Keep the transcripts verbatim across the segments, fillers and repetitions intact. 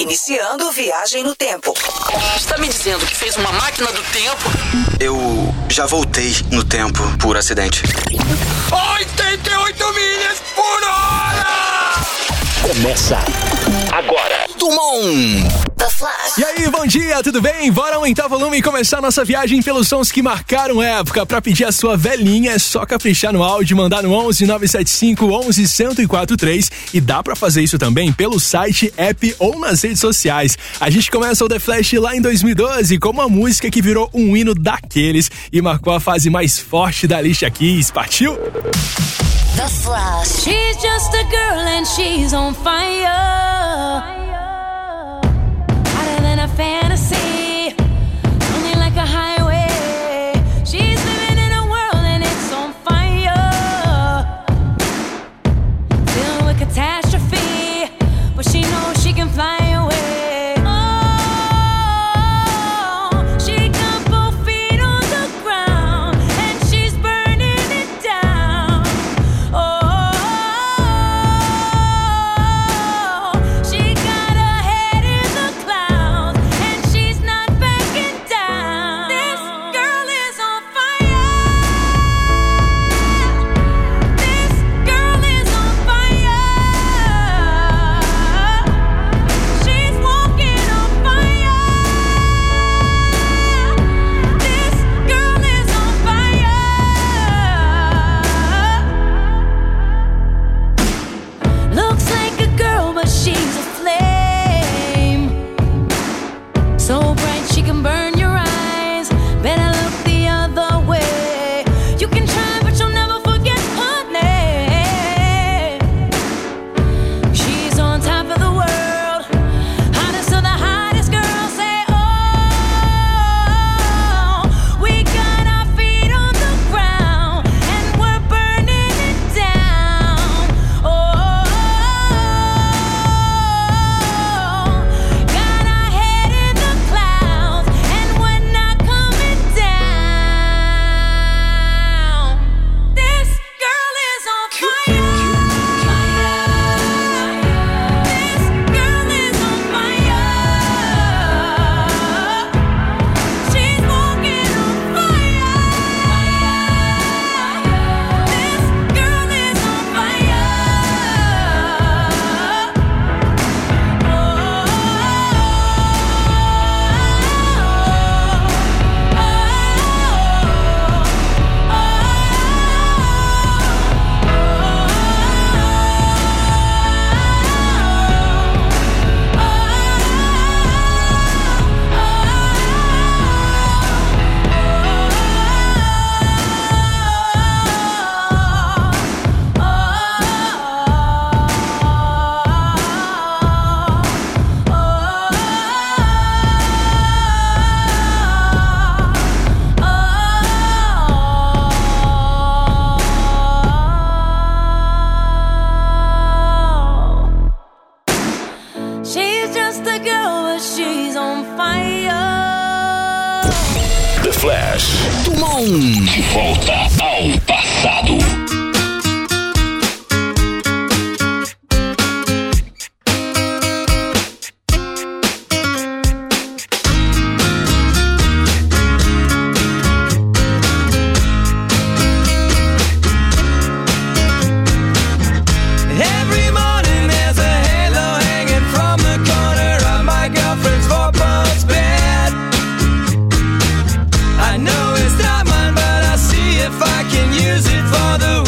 Iniciando viagem no tempo. Está me dizendo que fez uma máquina do tempo? Eu já voltei no tempo por acidente. oitenta e oito milhas por hora! Começa agora. Tumon! The Flash. E aí, bom dia, tudo bem? Bora aumentar o volume e começar nossa viagem pelos sons que marcaram época. Pra pedir a sua velhinha é só caprichar no áudio, mandar no onze nove sete cinco onze cento e quatro três e dá pra fazer isso também pelo site, app ou nas redes sociais. A gente começa o The Flash lá em dois mil e doze com uma música que virou um hino daqueles e marcou a fase mais forte da Alicia Keys. Partiu? The Flash. She's just a girl and she's on fire. Hotter than a fantasy, only like a highway. She's living in a world and it's on fire, filled with catastrophe, but she knows she can fly away. De volta ao passado. I know it's not mine, but I see if I can use it for the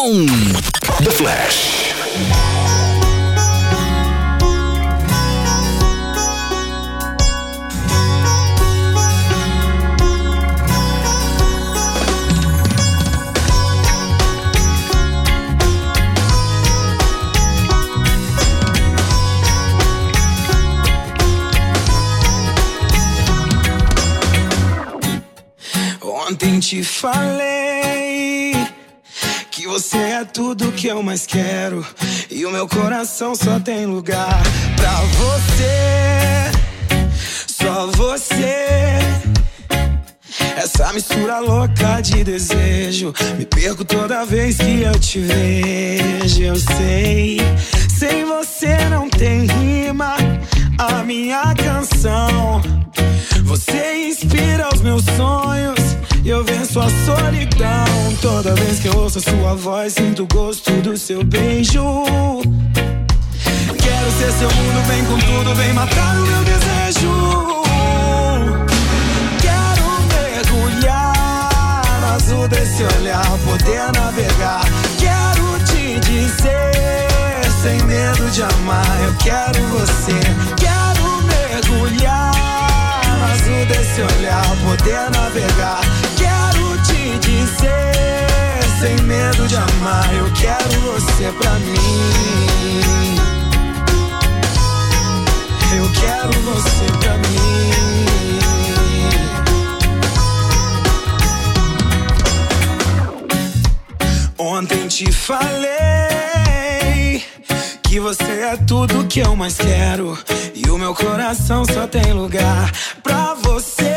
On. The Flash. Ontem te falei que você é tudo que eu mais quero, e o meu coração só tem lugar pra você, só você. Essa mistura louca de desejo, me perco toda vez que eu te vejo. Eu sei, sem você não tem rima a minha canção. Você inspira os meus sonhos e eu venço a solidão. Toda vez que eu ouço a sua voz, sinto o gosto do seu beijo. Quero ser seu mundo, vem com tudo, vem matar o meu desejo. Quero mergulhar no azul desse olhar, poder navegar. Quero te dizer, sem medo de amar, eu quero você. Quero mergulhar no azul desse olhar, poder navegar. Quero te dizer, sem medo de amar, eu quero você pra mim. Eu quero você pra mim. Ontem te falei que você é tudo que eu mais quero, e o meu coração só tem lugar pra você,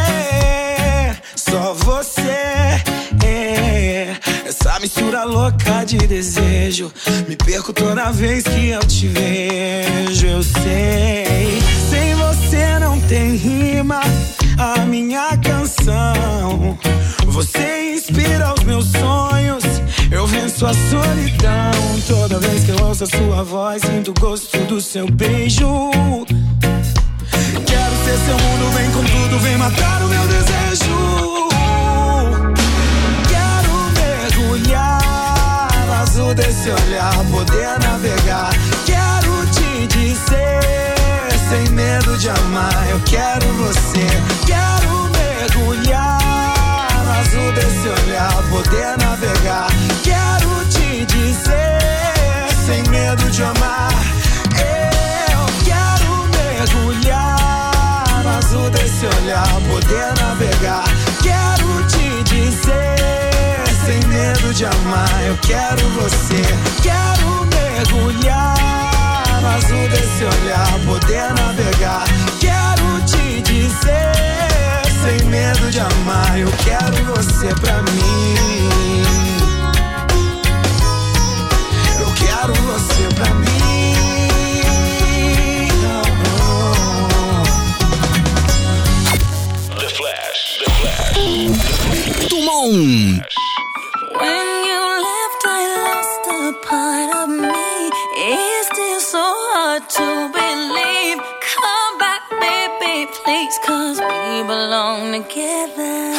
só você. É. Essa mistura louca de desejo, me perco toda vez que eu te vejo. Eu sei, sem você não tem rima a minha canção. Você inspira os meus sonhos, eu venço a solidão. Toda vez que eu ouço a sua voz, sinto o gosto do seu beijo. Quero ser seu mundo, vem com tudo, vem matar o meu desejo. Quero mergulhar no azul desse olhar, poder navegar. Quero te dizer, sem medo de amar, eu quero você. Quero mergulhar no azul desse olhar, poder navegar. Quero te dizer, sem medo de amar, eu quero mergulhar no azul desse olhar, poder navegar. Quero te dizer, sem medo de amar, eu quero você. Quero mergulhar no azul desse olhar, poder navegar. Quero te dizer, sem medo de amar, eu quero você pra mim. Eu quero você pra mim. The Flash. The Flash. Tumon. When you left, I lost a part of me. It's still so hard to believe. Come back, baby, please, 'cause we belong together.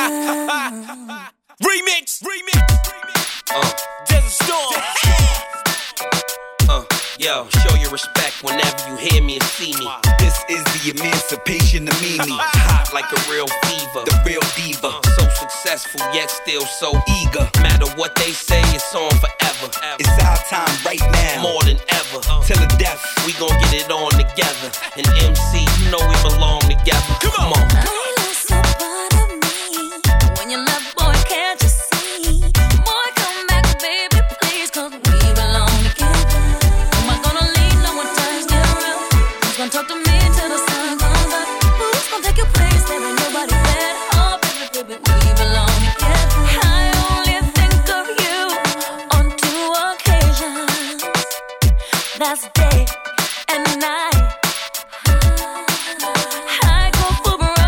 Remix, remix, uh, Desert Storm. Uh, yo, show your respect whenever you hear me and see me. This is the emancipation of Mimi. Hot like a real fever, The real diva. so successful yet still so eager. Matter what they say, it's on forever. It's our time right now. More than ever. Till the death. We gon' get it on together. And M C, you know we belong together. Come on. I lost a part of me. When you left, boy, can't you see? Boy, come back, baby, please, 'cause we belong together. Am I gonna leave? No one turns me around. Who's gonna talk to me till the sun comes up? Who's gonna take your place? There ain't nobody better. Oh, baby, baby, we belong together. I only think of you on two occasions. That's day and night. I go for a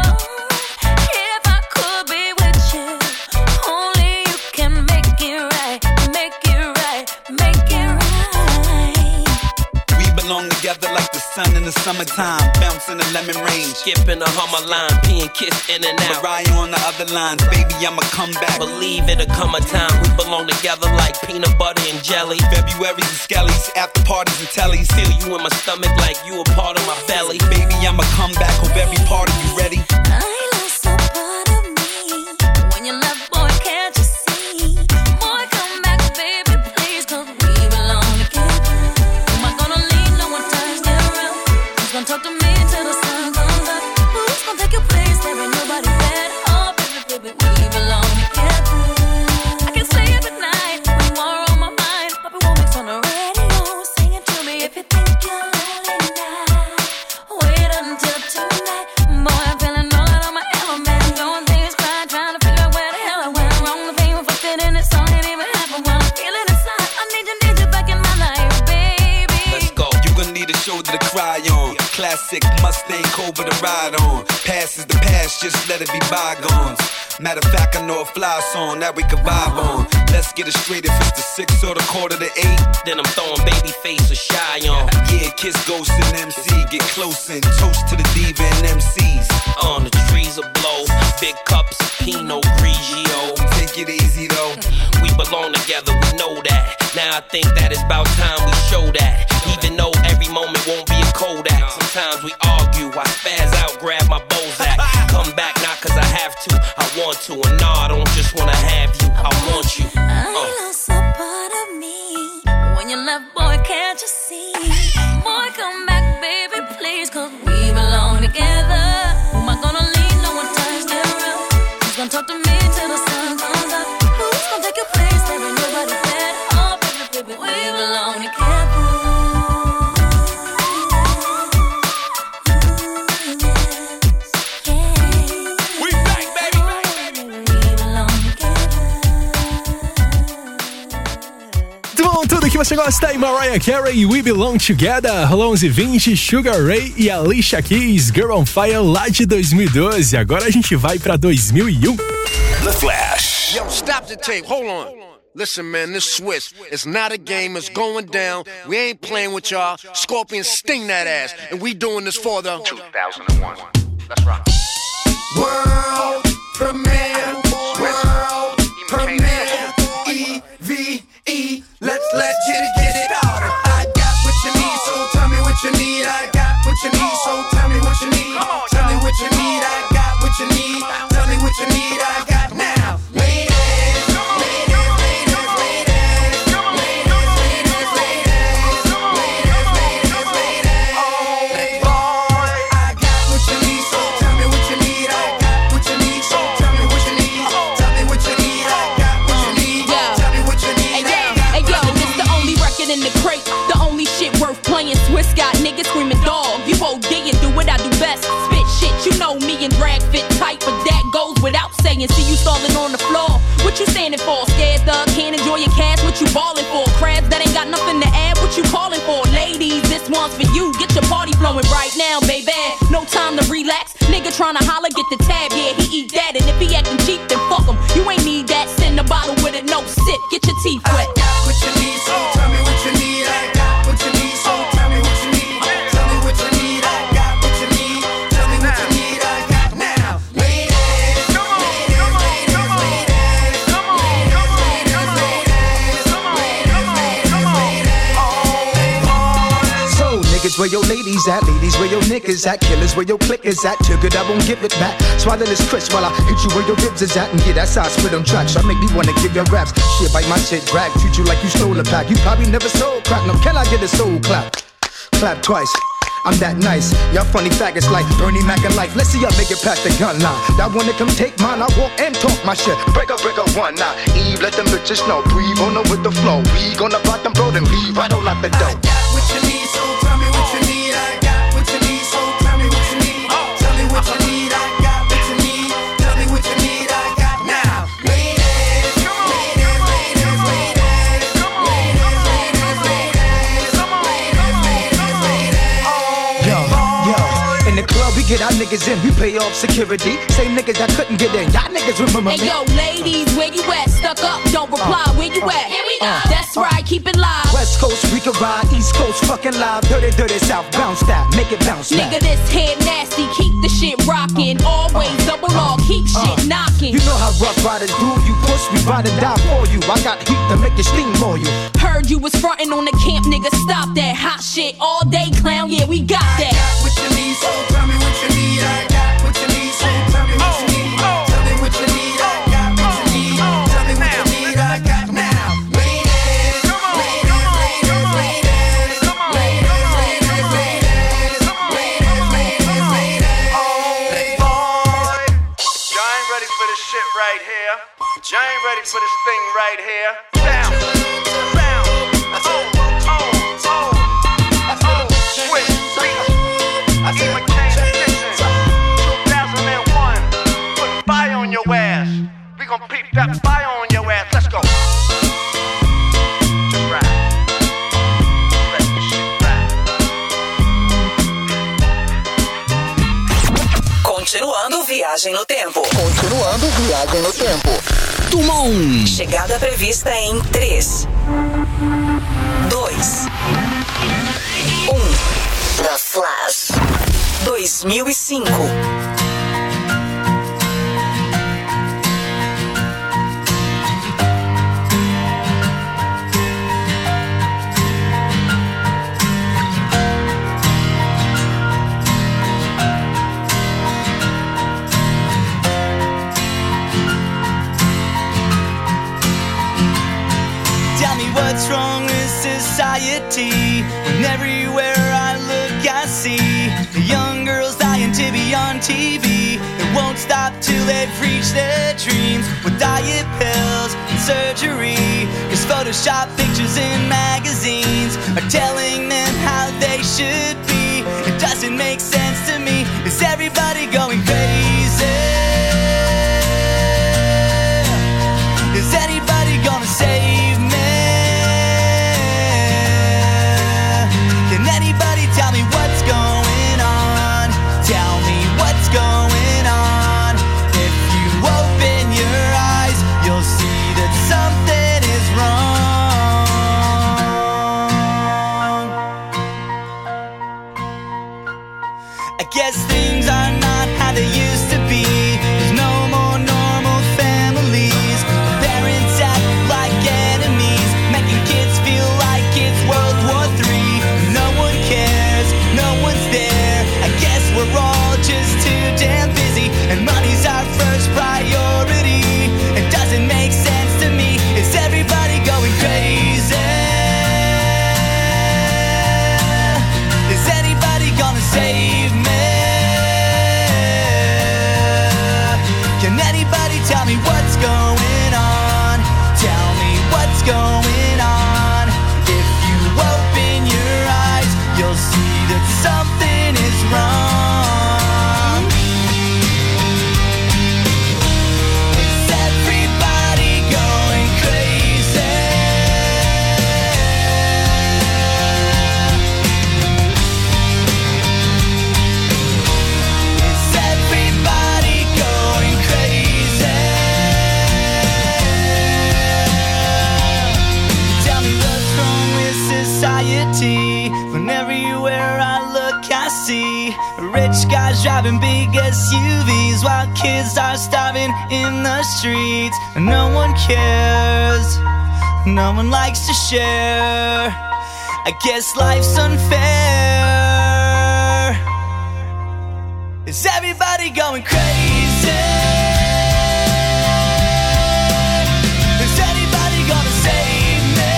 the summertime, bouncing the lemon rain. Skipping a Hummer line, peeing kiss in and out. Mariah on the other lines, baby, I'ma come back. Believe it'll come a time we belong together like peanut butter and jelly. February's and skellies, after parties and tellies. Feel you in my stomach like you a part of my belly. Baby, I'ma come back, hope every part of you ready. I lost a part of me. When you left, boy, can't you see? Boy, come back, baby, please, 'cause we belong together. Am I gonna leave? No one turns you around. Who's gonna talk to me till the sun comes up? Who's gonna take your place? There ain't nobody better. Oh, baby, baby, we belong together. I can stay up at night when you are on my mind. Papa won't mix on the radio, sing it to me if you think you're lonely now. Wait until tonight. Boy, I'm feeling all out of my element. Doing things right, trying to figure out where the hell I went wrong. The pain reflected in this song didn't even happen. Well, I'm feeling inside. I need you, need you back in my life, baby. Let's go. You gonna need a shoulder to cry on. Classic Mustang Cobra to ride on. Past is the past, just let it be bygones. Matter of fact, I know a fly song that we can vibe on. Let's get it straight, if it's the six or the quarter to eight, then I'm throwing baby face or shy on. Yeah, kiss Ghost and M C, get close and toast to the diva and M Cs. On the trees will blow, big cups of Pinot Grigio. Take it easy though. We belong together, we know that. Now I think that it's about time we show that. Even though every moment won't be a Kodak. Sometimes we argue, I spaz out, grab my Bozak. Come back not 'cause I have to, I want to. And nah, I don't just wanna have you, I want you. I lost a part of me. When you left, boy, can't you see? Boy, come back, baby, please, 'cause we belong together. Who am I gonna leave? No one turns you around. Who's gonna talk to me till the sun comes up? Who's gonna take your place? There ain't nobody better. Oh, baby, baby, we belong together. Tudo que você gosta aí, Mariah Carey, We Belong Together, rolou onze e vinte, Sugar Ray e Alicia Keys, Girl on Fire lá de dois mil e doze. Agora a gente vai pra dois mil e um. The Flash. Yo, stop the tape, hold on. Listen, man, this Swiss, it's not a game, it's going down. We ain't playing with y'all. Scorpion sting that ass, and we doing this for the two thousand one. Let's rock. World premiere, world premiere, E V E. Let's let get it, get it started. I got what you need, so tell me what you need. I got what you need, so tell me what you need. Tell me what you need. I got what you need. Tell me what you need. I got now. Ladies, ladies, ladies, ladies, ladies, ladies, ladies, ladies, ladies, ladies. Boy, I got what you need, so tell me what you need. I got what you need, so tell me what you need. Tell me what you need. I got what you need. Tell me what you need. Hey yo, this the only record in the crate, the only shit worth playing. Swiss got niggas screaming dog, you O D and do what I do best. Spit shit, you know me and drag fit tight, but that goes without saying. See you stalling on the floor, what you standing for? Scared thug, can't enjoy your cash, what you ballin' for? Crabs that ain't got nothing to add, what you calling for? Ladies, this one's for you, get your party flowing right now, baby. No time to relax, nigga tryna holler, get the tab, yeah, he eat that. And if he acting cheap, then fuck him, you ain't need that. Send a bottle with it, no sip, get your teeth wet. I got what you need, so tell me what you need. I got what you need, so tell me what you need. Tell me what you need. I got what you need. Tell me what you need. I got now. Ladies, ladies, ladies, ladies, ladies, ladies, ladies, ladies. So niggas, where your ladies at? Ladies, where your niggas at? Killers, where your click is at? Took it, I won't give it back. Swallow this crisp while I hit you where your ribs is at. And yeah, that's how I spit on tracks. I make me wanna give your raps. Shit, bite my shit, drag. Treat you like you stole a pack. You probably never sold crack. Now can I get a soul clap? Clap twice. I'm that nice. Y'all funny faggots like Bernie Mac and life. Let's see y'all make it past the gun line. That wanna come take mine, I walk and talk my shit. Break up, break up one now. Eve, let them bitches know. Breathe on them with the flow. We gonna bite them bro, then leave right on out the door. I got what you need, so tell me what you need. I got what you need, so tell me what you need. Tell me what you need. I got what you need. Tell me what you need. I got now. Ladies, ladies, ladies, ladies, ladies, ladies, ladies, ladies, ladies, ladies. Yo, yo, in the club we get our niggas in. We pay all off security. Same niggas that couldn't get in, y'all niggas remember Hey me. yo, ladies, where you at? Stuck up, don't reply. Where you at? Here we go. That's right, keep it live. West Coast, we can ride. East Coast, fucking live. Dirty, dirty South, bounce that, make it bounce back. Nigga, this head nasty, keep the shit rockin'. Always double R, keep shit knockin'. You know how rough riders do. You push, we ride and die for you. I got heat to make you steam for you. Heard you was frontin' on the camp, nigga. Stop that hot shit all day, clown. Yeah, we got that. I got what you need, so tell me what you need. I got what you need, so tell me what you need. Tell me what you need. I got what you need. Tell me what you need. I got now. Ladies, ladies, ladies, ladies, ladies, ladies, ladies, ladies, ladies, ladies. Boy, y'all ain't ready for this shit right here. Y'all ain't ready for this thing right here. Down, down, oh, oh, oh, oh, switch, beat, E. McCain edition, two thousand one, put fire on your ass. We gon' peep that fire on your ass. Let's go. Just ride. Let this shit ride. Continuando viagem no tempo. Continuando viagem no tempo. Turma um. Chegada prevista em três, dois, um. The Flash. dois mil e cinco. What's wrong with society? When everywhere I look I see the young girls dying to be on T V. They won't stop till they've reached their dreams with diet pills and surgery. Cause Photoshop pictures in magazines are telling them how they should be. It doesn't make sense to me. Is everybody going crazy? Is anybody gonna save me? Tell me what's going on. Tell me what's going on. If you open your eyes, you'll see that something is wrong. I guess things are not how they used to be. There's no more normal families. Parents act like enemies, making kids feel like it's World War Three. No one cares, no one's there. I guess we're all just too damn busy, and money's our first priority. It doesn't make sense to me. Is everybody going crazy? Is anybody gonna save me? Can anybody tell me what's going on? Tell me what's going on. If you open your eyes, you'll see that something is wrong. Is everybody going crazy? Is everybody going crazy? Tell me what's wrong with society. When everywhere I look I see rich guys driving big S U Vs while kids are starving in the streets. No one cares, no one likes to share. I guess life's unfair. Is everybody going crazy? Is anybody gonna save me?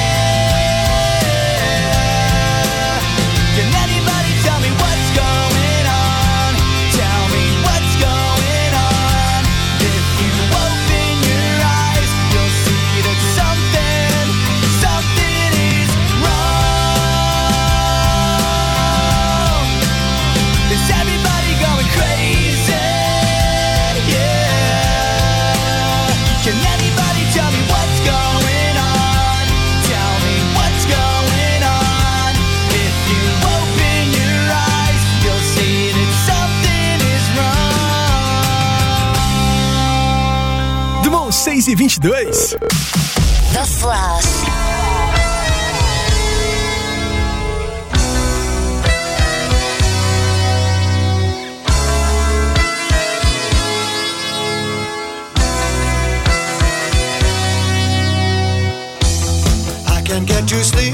Can anybody tell me what's going on? Tell me what's going on. If you open your eyes, you'll see that something, something is wrong. Is everybody going crazy? Yeah. São seis e vinte e dois. The Flash. Can't get to sleep.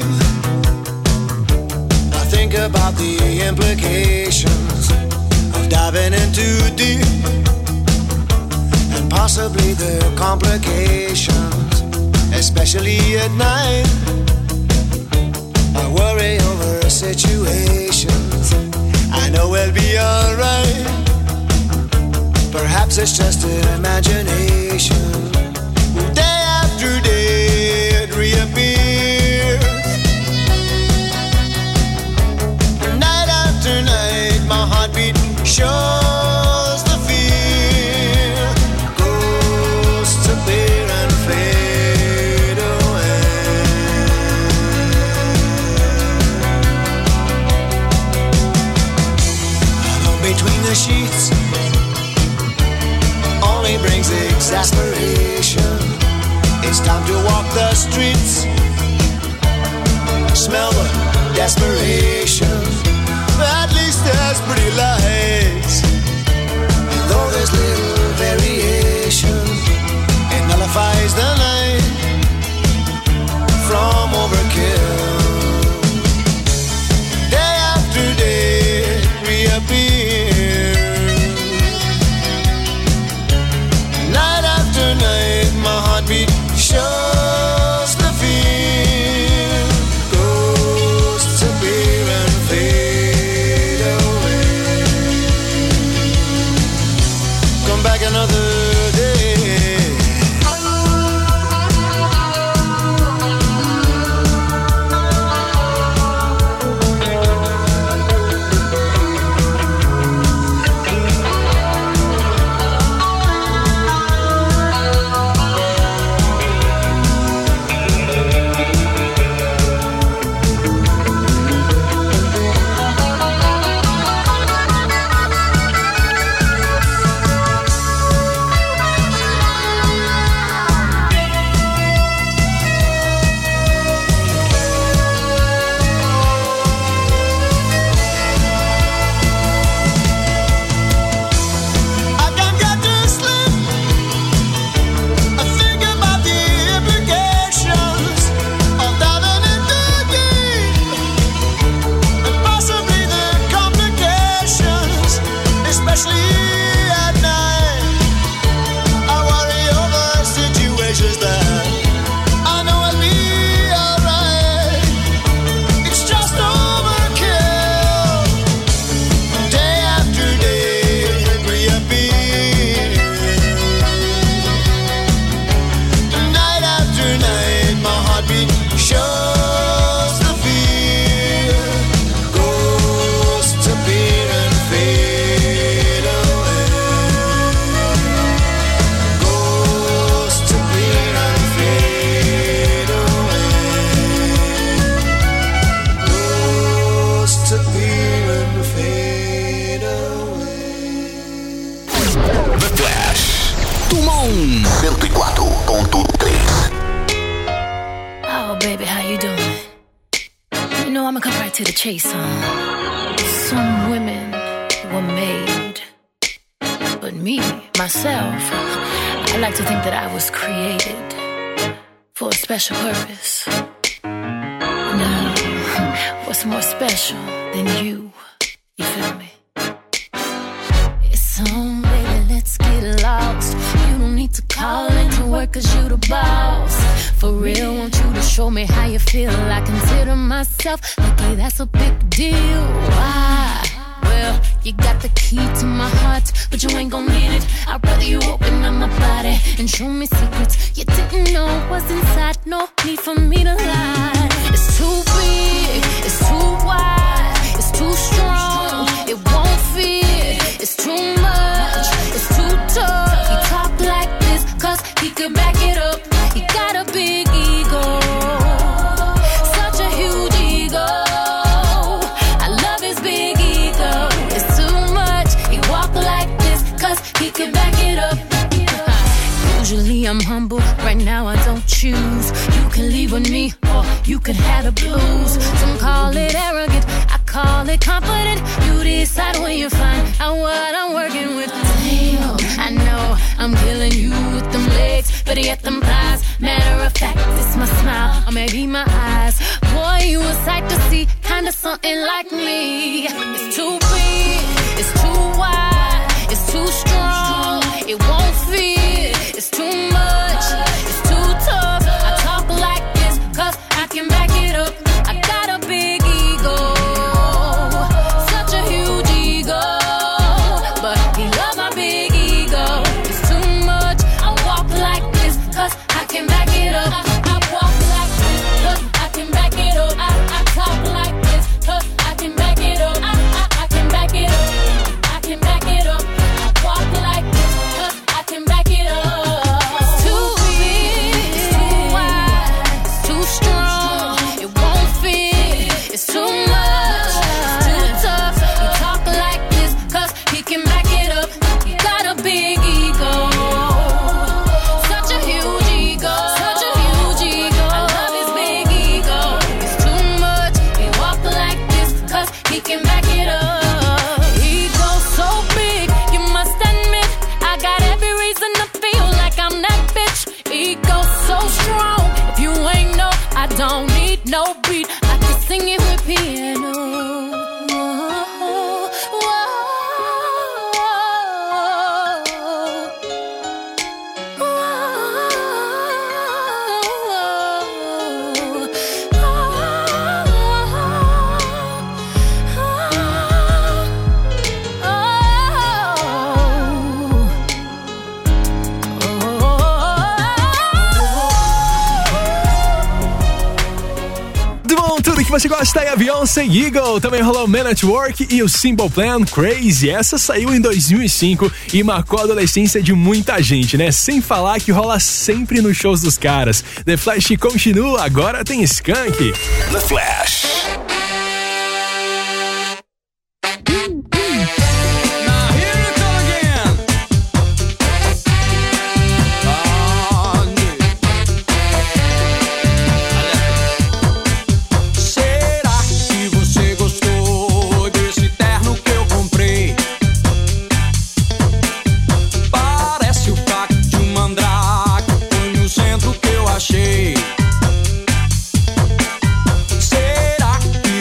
I think about the implications of diving in too deep, and possibly the complications, especially at night. I worry over situations. I know we'll be alright. Perhaps it's just an imagination. Day after day it reappears. Shows the fear, ghosts appear and fade away. Alone between the sheets only brings exasperation. It's time to walk the streets, smell the desperation. At least there's pretty lights, and though there's little variation, it nullifies the night from overkill. Day after day it reappears. Night after night my heartbeat shows the fear. Ghosts appear and fade. Back another day. cento e quatro ponto três. Oh, baby, how you doing? You know, I'ma come right to the chase, huh? Some women were made, but me, myself, I like to think that I was created for a special purpose. Now, what's more special than you? You feel me? It's on, baby, let's get lost. You don't need to call into work cause you the boss. For real, want you to show me how you feel. I consider myself lucky, that's a big deal. Why? Well, you got the key to my heart, but you ain't gon' need it. I'd rather you open up my body and show me secrets you didn't know was inside. No need for me to lie. It's too big, it's too wide, it's too strong, it won't fit. It's too much, it's too tough. He talk like this cause he could back it up. He got a big ego, such a huge ego. I love his big ego. It's too much, he walk like this cause he could back it up. You Usually I'm humble, right now I don't choose. You can leave with me, or you can have the blues. Some call it arrogant, I call it confident. You decide when you find out what I'm working with. Damn, I know I'm killing you with them legs, but yet them thighs. Matter of fact, it's my smile, or maybe my eyes. Boy, you a sight to see, kinda something like me. It's too big, it's too wide, it's too strong, it won't fit. It's too much, it's too tough. I talk like this, cause I can back it up. I got a big ego, such a huge ego, but he love my big ego. It's too much, I walk like this, cause I can back it up. I, I walk like this, cause I can back it up. I, I talk like this, cause I can back it up. I, I, I can back it up, I can back it up. I walk like this, cause I can back it up. It's too much, it's too tough. You talk like this, cause he can back it up. You got a big ego, such a huge ego, such a huge ego. I love his big ego. It's too much, he walk like this, cause he can back it up. Ego so big, you must admit, I got every reason to feel like I'm that bitch. Ego so strong, if you ain't know, I don't need no beat. Sing it with piano. Você gosta aí, a Beyoncé, Eagle, também rolou Man at Work e o Simple Plan, Crazy. Essa saiu em dois mil e cinco e marcou a adolescência de muita gente, né? Sem falar que rola sempre nos shows dos caras. The Flash continua, agora tem Skank. The Flash. Será que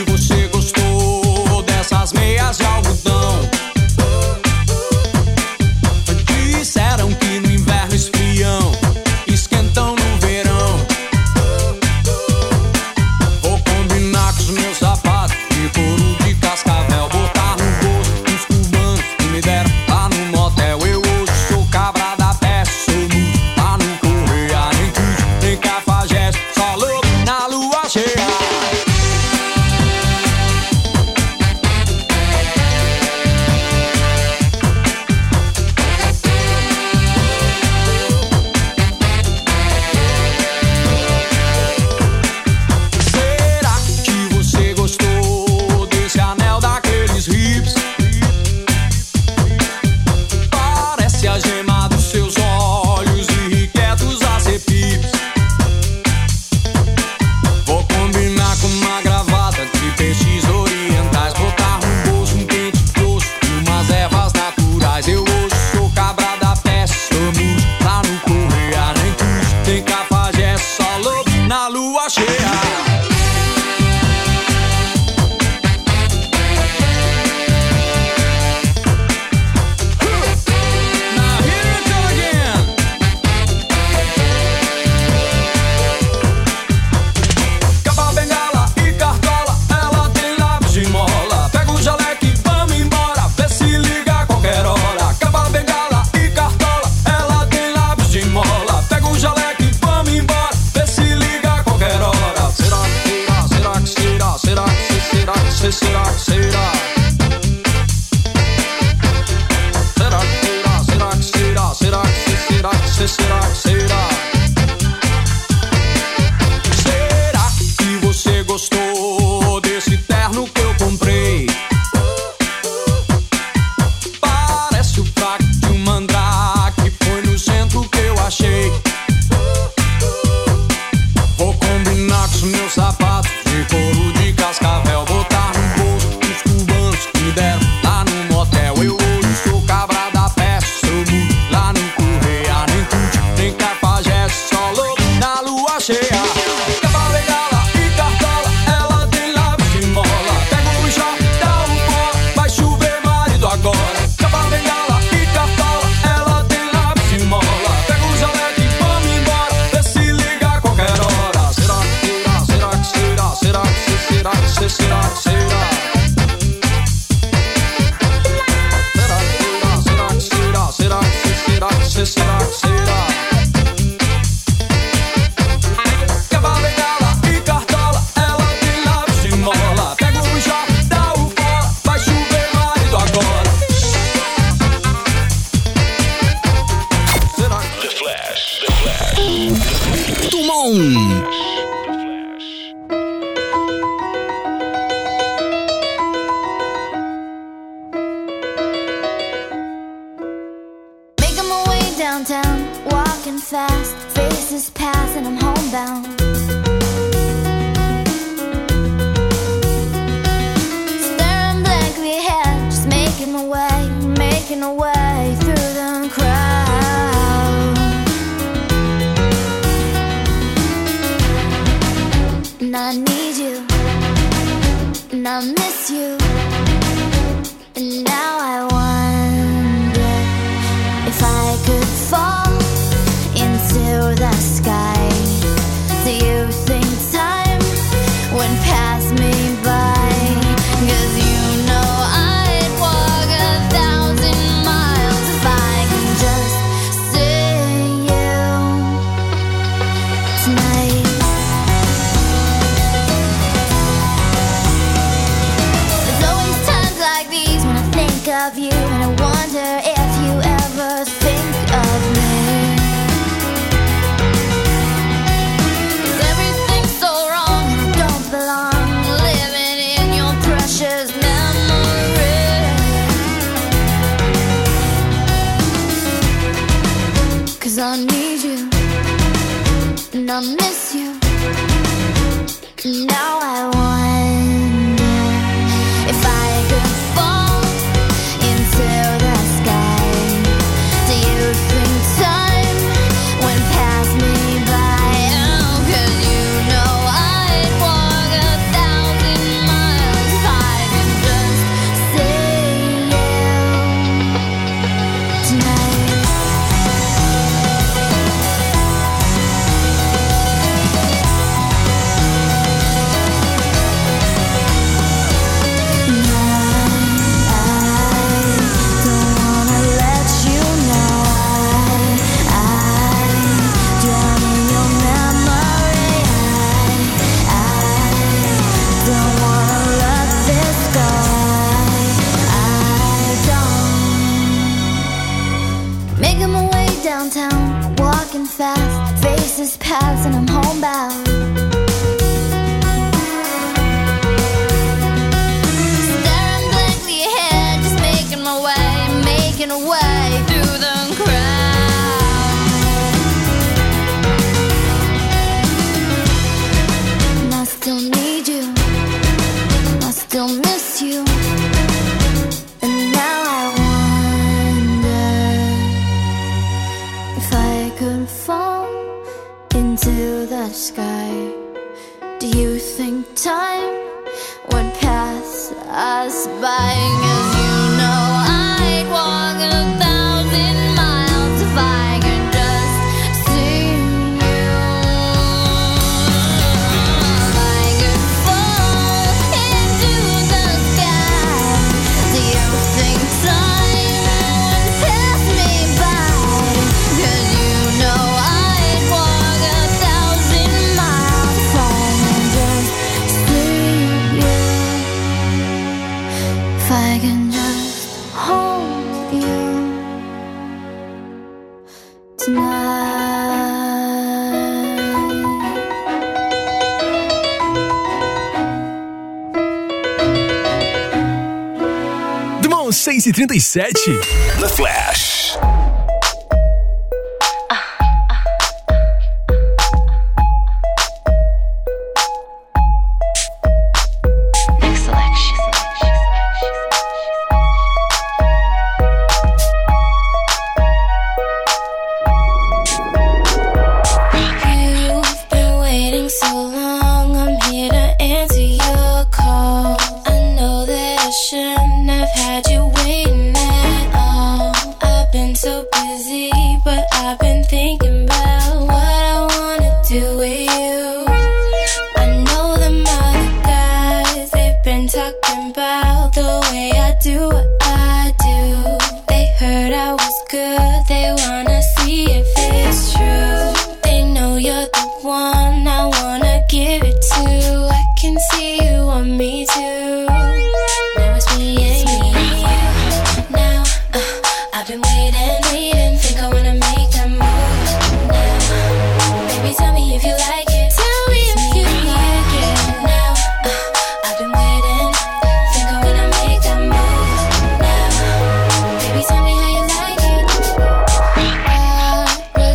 bom. Making my way downtown, walking fast, faces pass and I'm homebound. Staring blankly ahead, just making my way, making my way through the crowd. And I need you, and I miss you, and now I wonder if I could fall into the sky. Do you think time would pass me by? 'Cause you know I'd walk a thousand miles if I can just see you tonight. There's always times like these when I think of you, and I wonder if you ever think of me. 'Cause everything's so wrong and I don't belong, living in your precious memory. 'Cause I need you, and I miss you, and now I wonder if I could fall into the sky. Do you think time would pass me by? Oh, 'cause you know I'd walk a thousand miles if I could just see you tonight. Making my way downtown, walking fast, faces pass and I'm homebound. Staring blankly ahead, just making my way, making a way through the crowd. And I still need you, I still miss you, and now I wonder if I could fall into the sky. Do you think time would pass us by? 'Cause you know I'd walk a thousand miles if I could just see you. If I could fall into the sky, do you think time would pass me by? 'Cause you know I'd walk a thousand miles if I can just see you. If I can just hold you tonight. Dumont seis e trinta e sete. The Flash. You've been waiting so long, I'm here to answer your call. I know that I shouldn't have had you waiting at all. I've been so busy, but I've been thinking about what I wanna do with you. I know them other guys, they've been talking about the way I do what I do. They heard I was good, they wanna see if it's true. They know you're the one I wanna give it to. I can see you want me too. Now it's me and you. Now uh, I've been waiting, waiting, think I wanna make that move.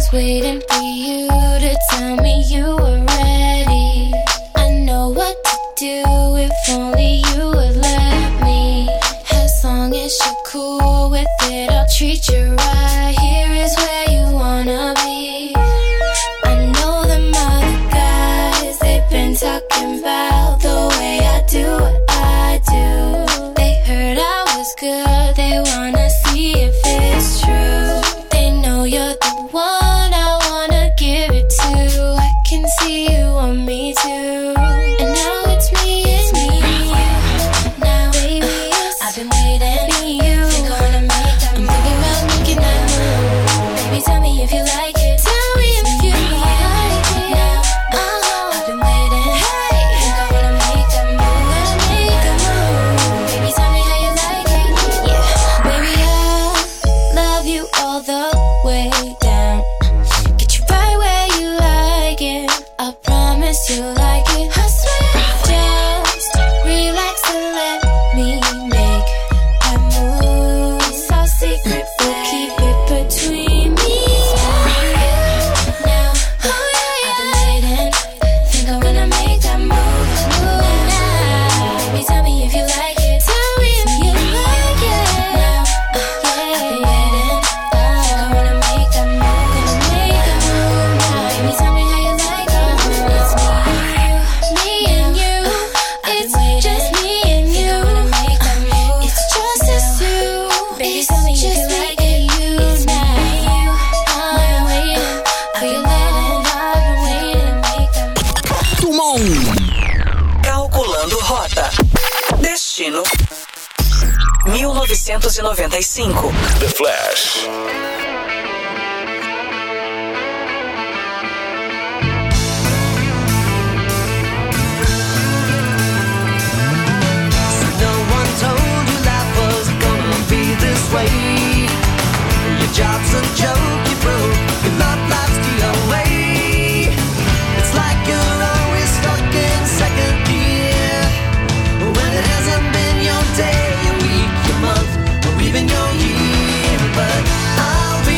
waiting for you to tell me you were ready. I know what to do if only you would let me. As long as you're cool with it, I'll treat you right. Here is where you wanna be. I know them other guys, they've been talking about the way I do what I do. They heard I was good, they wanna see if it's true. They know you're the one I wanna give it to. I can see you want me too. And now it's me and me. Now baby, I've been waiting for you. Think I wanna make that I'm thinking about making that move. Baby, tell me if you like it. Tell me if you like it. Now, uh-huh, I've been waiting. Hey, think I wanna make that move. Wanna make a move. Baby, tell me how you like it. Yeah, baby, I'll love you all the way down. Get you right where you like it. I promise you like it. I swear, just relax and let me make that move. It's our secret, but keep it between me and you. Now, oh yeah, I've been waiting. Think I'm gonna make that move. Move now. Baby, tell me if you like it. Tell me if you like it. Now, yeah, I've been waiting. Think I wanna make that move. Gonna make that move now. Baby, tell me how you like it. It's me, me and you. It's just me and you. It's just us two. Baby, tell me if you like it. It's me and you. I've been waiting for your love. I've been waiting to make that Tumon. Calculando rota. Destino mil novecentos e noventa e cinco. The Flash. No one told you life was gonna be this way. Your job's a joke you broke, your love life's the away. It's like you're always stuck in second gear, when it hasn't been your day, your week, your month, or even your year. But I'll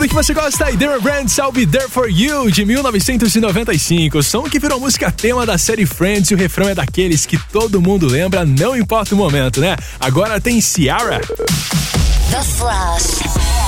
que você gosta, Idara Brands, I'll Be There For You, de mil novecentos e noventa e cinco. Som que virou música tema da série Friends e o refrão é daqueles que todo mundo lembra, não importa o momento, né? Agora tem Ciara. The Flash.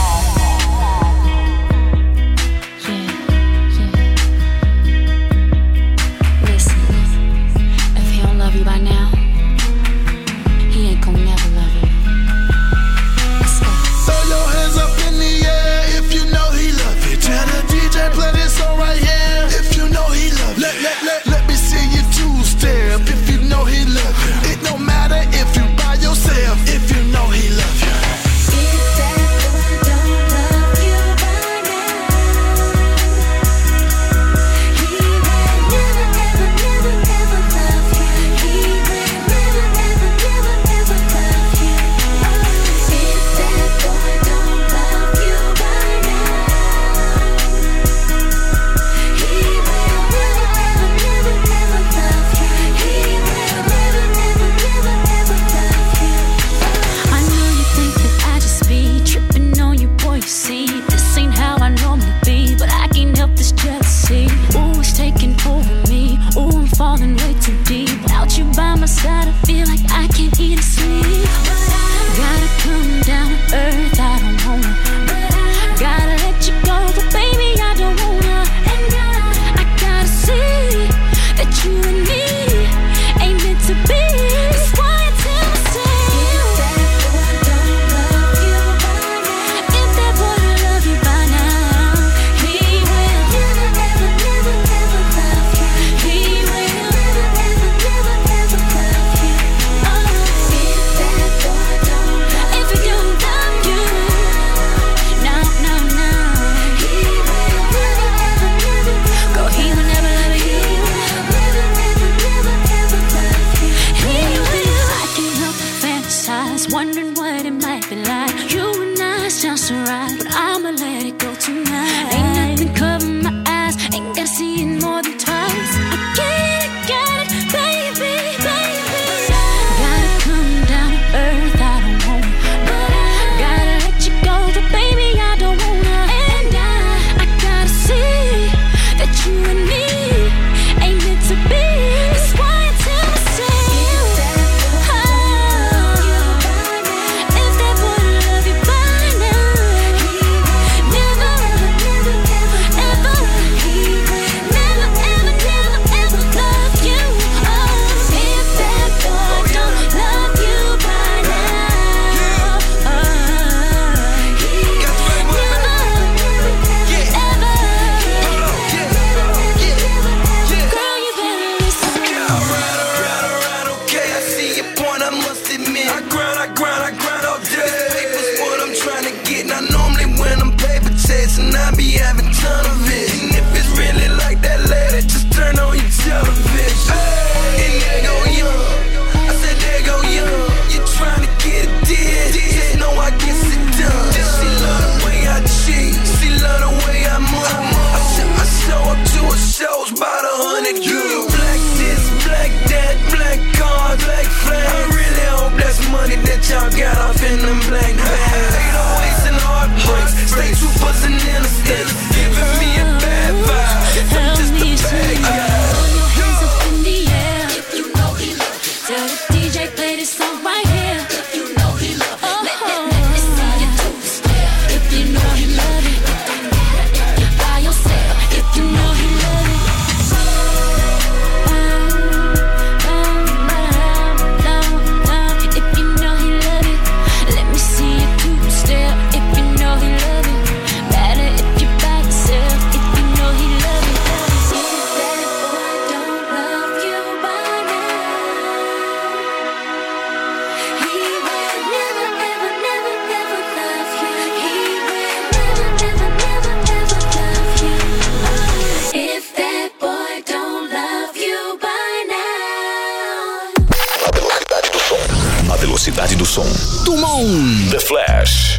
Velocidade do som. Dumont. The Flash.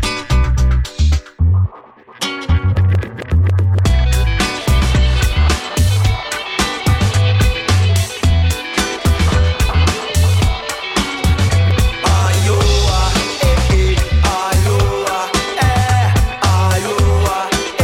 Iowa, eh, eh, Iowa, eh, Iowa,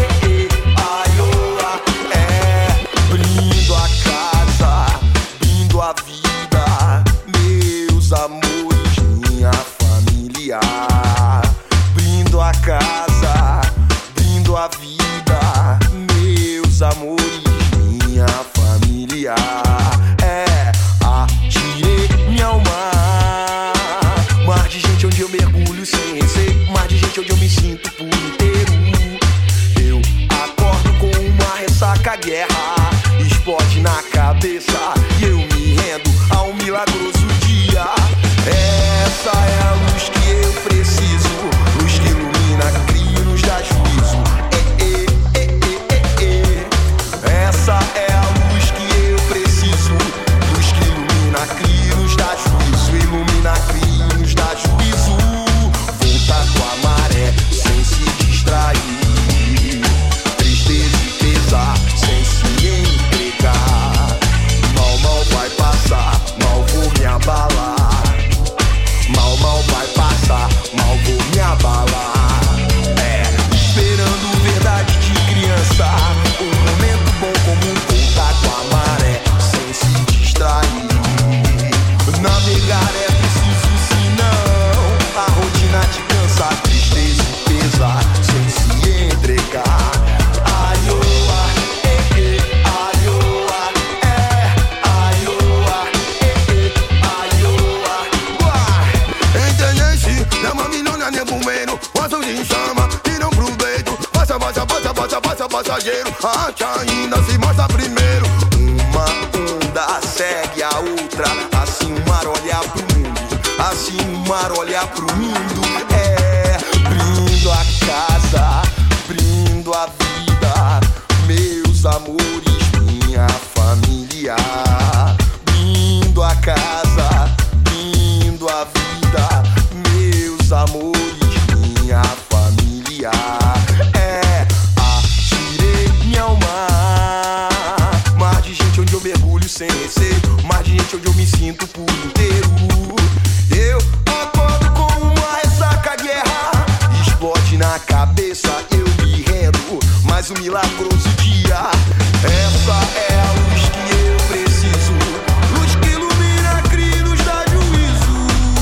Navegar é preciso, senão a rotina te cansa, tristeza e pesar, sem se entregar. Aioa, eh, eh, aioa, é, aioa, eh, eh, aioa. Uai, entendesse? Dá uma milhona nem primeiro, posso de chama, tiram proveito. Passa, passa, passa, passa, passa, passageiro. A arte ainda se mostra primeiro. Uma onda segue a outra, assim o mar olha pro mundo, assim o mar olha pro mundo. É, brindo a casa, brindo a vida, meus amores, minha família. Brindo a casa, brindo a vida, meus amores, minha família. É, atirei-me ao mar, mar de gente onde eu mergulho sem receio, mar de gente onde eu me sinto por inteiro. Eu acordo com uma ressaca, guerra explode na cabeça, eu me rendo, mas o milagroso dia, essa é a luz que eu preciso, luz que ilumina, cria e nos dá juízo.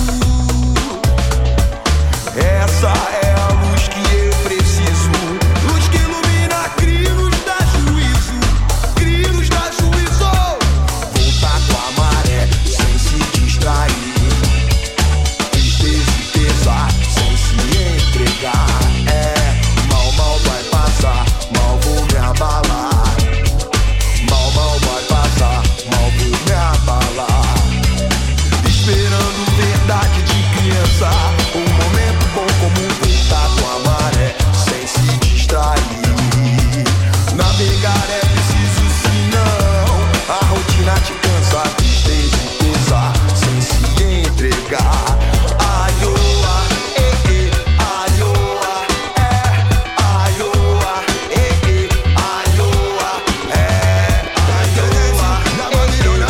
Essa é a luz que eu preciso, luz que ilumina, cria e nos dá juízo, cria e nos dá juízo. Voltar com a maré sem se distrair, tristeza e pesar sem se entregar. É, mal, mal vai passar, mal vou me abalar. Mal, mal vai passar, mal vou me abalar. Esperando verdade de criança, um momento bom como voltar com a maré sem se distrair. Navegar é preciso, senão a rotina te cansa, tristeza e pesar sem se entregar. Aioa, eh, eh, aioa, é, aioa, eh, eh, aioa, é, aioa, aioa,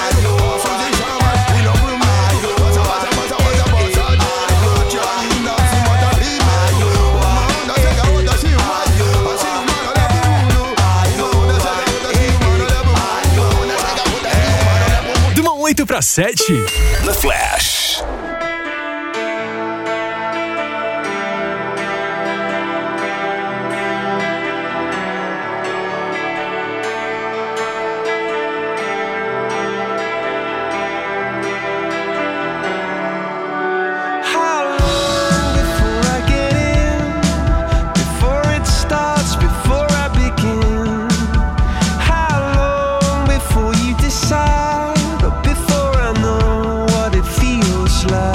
De uma oito para sete. The Flash. How long before I get in? Before it starts, before I begin? How long before you decide? Or before I know what it feels like?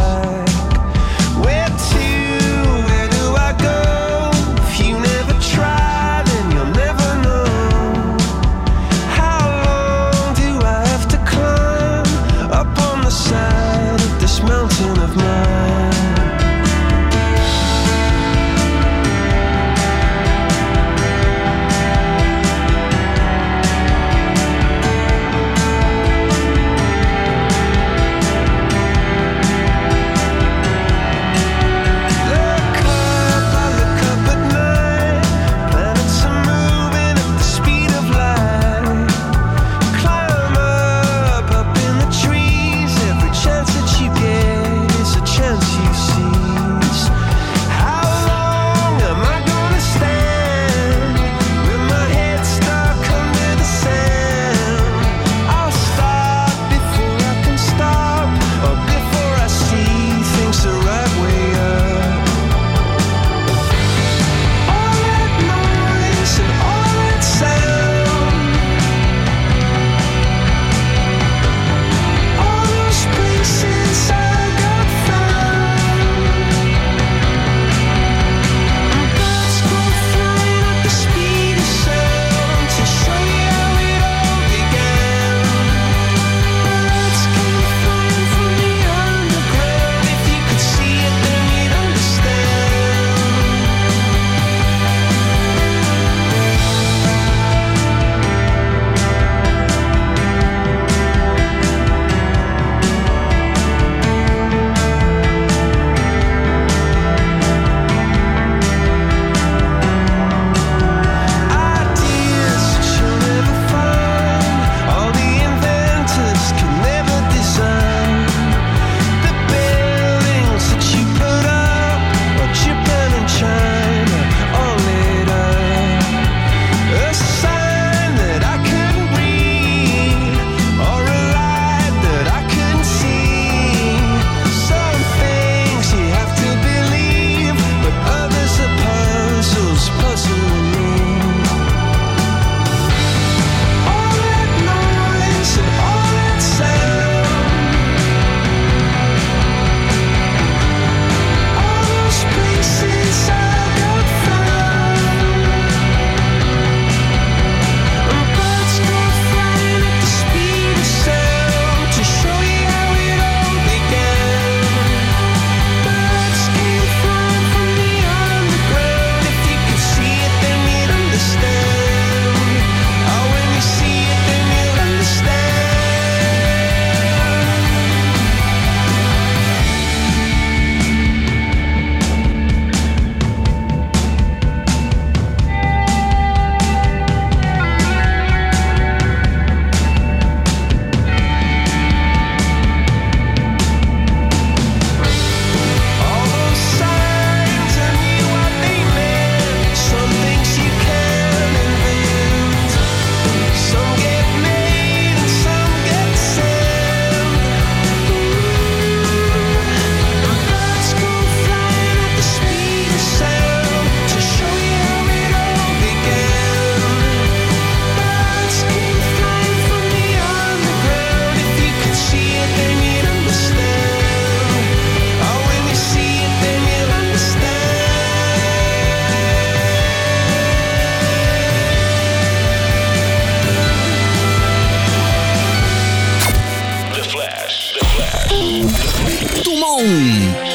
Flash, The Flash. Dumont.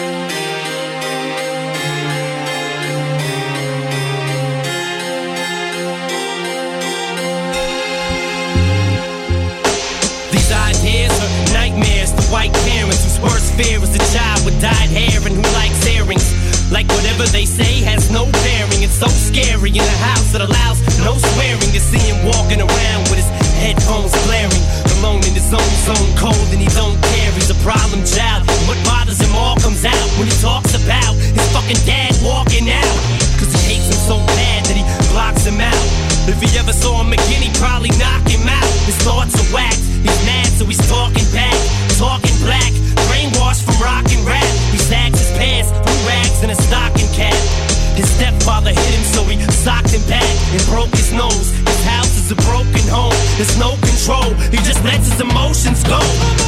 White parents whose worst fear is a child with dyed hair and who likes earrings. Like whatever they say has no bearing. It's so scary in a house that allows no swearing. To see him walking around with his headphones blaring, alone in his own zone, cold and he don't care. He's a problem child. And what bothers him all comes out when he talks about his fucking dad walking out. Cause he hates him so bad that he blocks him out. If he ever saw him again, he'd probably knock him out. His thoughts are whacked. He's mad, so he's talking back. Talking black, brainwashed from rock and rap. He sags his pants, blue rags, and a stocking cap. His stepfather hit him, so he socked him back and broke his nose. His house is a broken home. There's no control. He just lets his emotions go.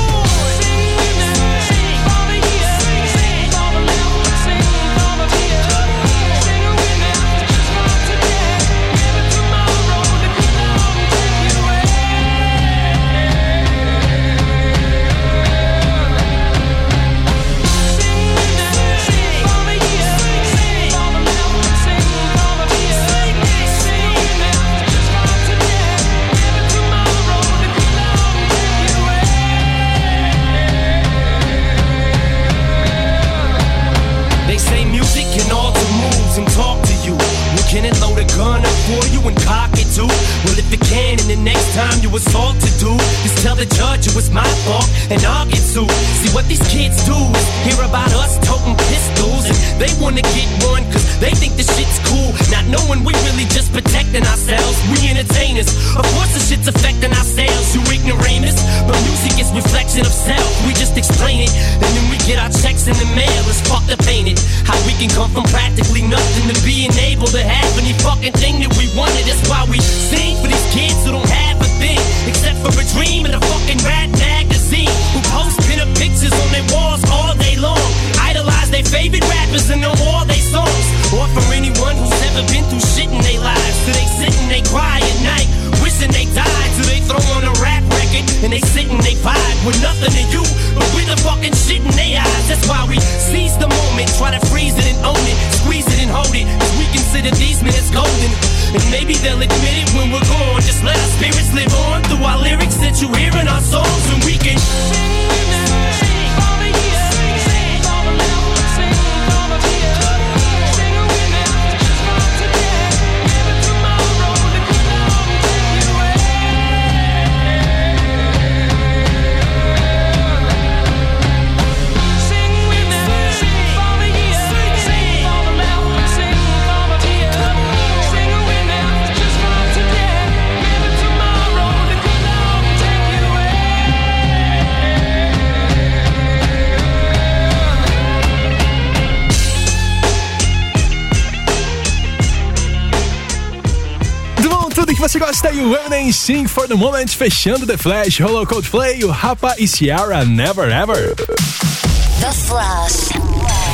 Can it load a gun up for you and cock it too? Well, if it can, and the next time you assault to do is tell the judge it was my fault and I'll get sued. See what these kids do is hear about us toting pistols and they wanna get one cause they think the shit's cool, not knowing we really just protecting ourselves. We entertainers, of course the shit's affecting our sales. You ignoramus, but music is reflection of self. We just explain it and then we get our checks in the mail. It's fucked up, ain't it? How we can come from practically nothing to being able to have any fucking thing that we wanted. That's why we sing for these kids who don't have a thing except for a dream and a fucking rat magazine, who post pin-up pictures on their walls all day long, idolize their favorite rappers and know all their songs. Or for anyone who's never been through shit in their lives, so they sit and they cry at night wishing they died. So they throw on a rap record and they sit and they vibe with nothing to you but with the fucking shit in their eyes. That's why we seize the moment, try to freeze it and own it, squeeze it and hold it, cause we consider these minutes golden. And maybe they'll admit it when we're gone. Just let our spirits live on through our lyrics that you hear in our songs, and we can que você gosta aí, o Eminem Sing for the Moment, fechando The Flash, rolou Coldplay, o Rapa e Ciara, Never Ever. The Flash.